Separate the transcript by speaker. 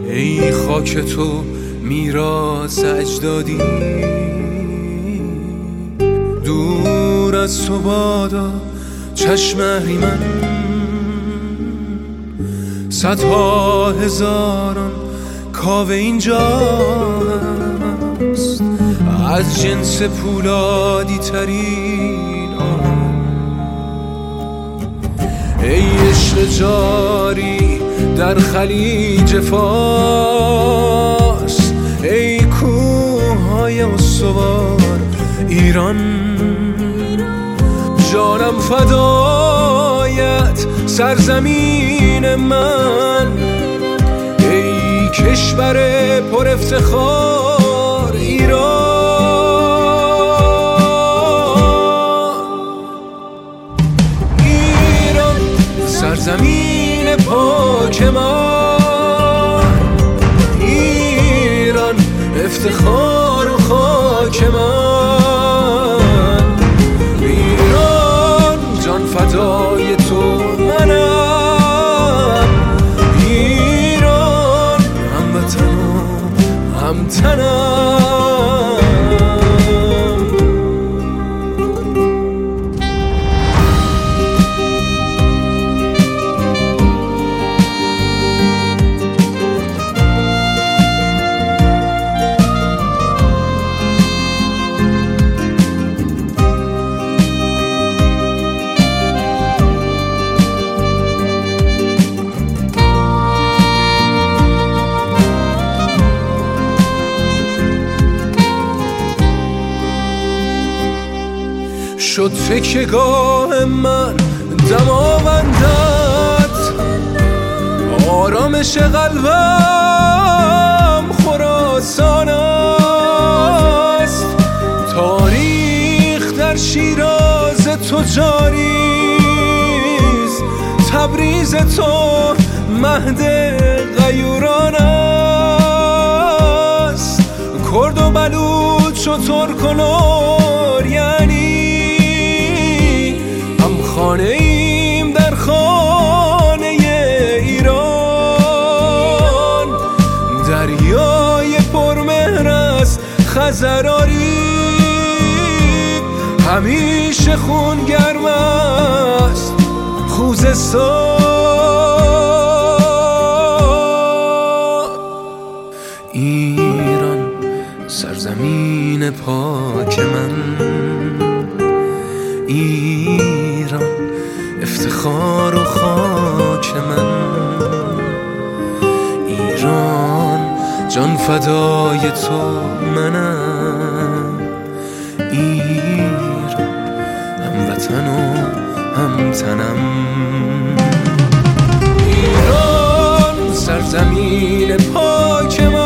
Speaker 1: ای خاک تو میراث اجدادی، دور از تو بادا چشم اهریمن، صدها هزاران کاوه اینجا هست از جنس پولادی ترین آهن. ای عشق جاری در خلیج فارس، ای کوههای استوار ایران، جانم فدایت سرزمین من، ای کشور پر افتخار ایران. ایران سرزمین پاک من، ایران افتخار و خاک من، ایران جان فدای تو منم، ایران هموطن و همتنم. شد تکیه‌گاه من دماوندت، آرامش قلبم خراسان است، تاریخ در شیراز تو جاریست، تبریز تو مهد غیوران است، کرد و بلوچ و ترک و لریانی خانه ایم در خانه ایران، دریای پرمهر است خزراری، همیشه خون گرم است خوزستان. ایران سرزمین پاک من، ایران افتخار و خاک من، ایران جان فدای تو منم، ایران هموطن و همتنم. ایران سرزمین پاک من،